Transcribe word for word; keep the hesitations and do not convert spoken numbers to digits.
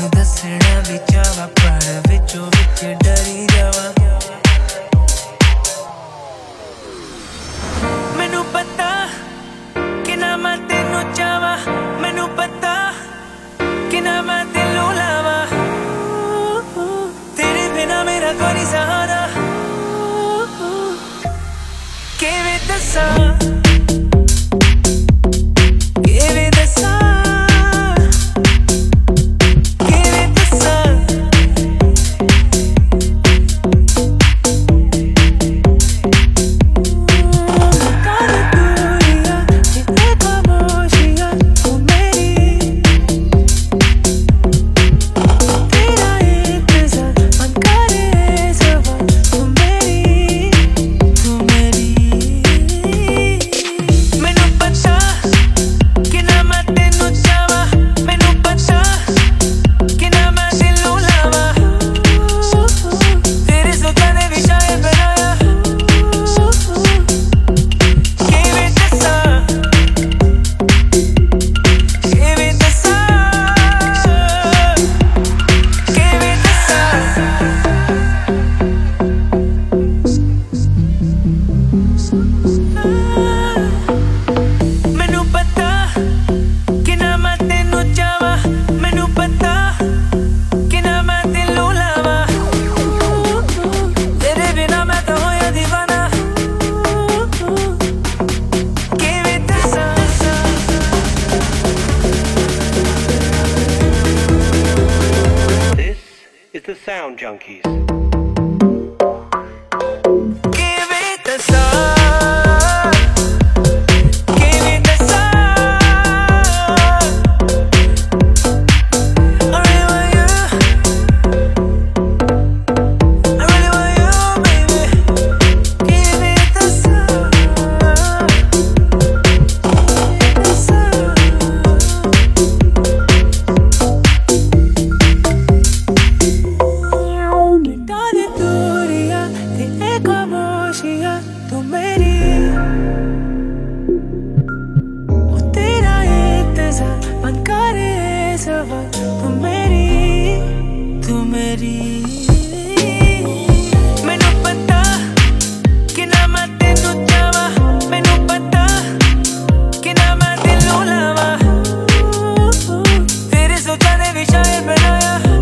तेनू दसना भी चावा पर विचों विच डरी जावा। मैनू पता कि ना मैं तेनू चावा, मैनू पता कि ना मैं दिलों लावा। तेरे बिना मेरा कोई नहीं सहारा, किवें दसां किवें दसां किवें दसां। काली दूरियां इतने खामोशियां तू मेरी, तेरा इंतजार मन करे सवाल तू मेरी तू मेरी। मैनू पता कि ना मैं तेनू चावा, मैनू पता कि ना मैं दिलों लावा। तेरे सोचां ने भी शायद बनाया, किवें दसां किवें दसां किवें दसां। मैनू पता कि ना मैं तेनू चावा, मैनू पता कि ना मैं दिलों लावा। तेरे बिना मैं तो होया दीवाना, किवें दसां। This is the Sound Junkies. किवें दसां किवें दसां। I really want you, I really want you, baby. किवें दसां किवें दसां। मिटा दे दूरियां तेरे खामोशियां तू मेरी, ओ तेरा इंतजार मन करे सवाल तू मेरी तू मेरी। मैनू पता कि ना मैं तेनू चावा, मैनू पता कि ना मैं दिलों लावा। तेरे सोचां ने भी शायद बनाया,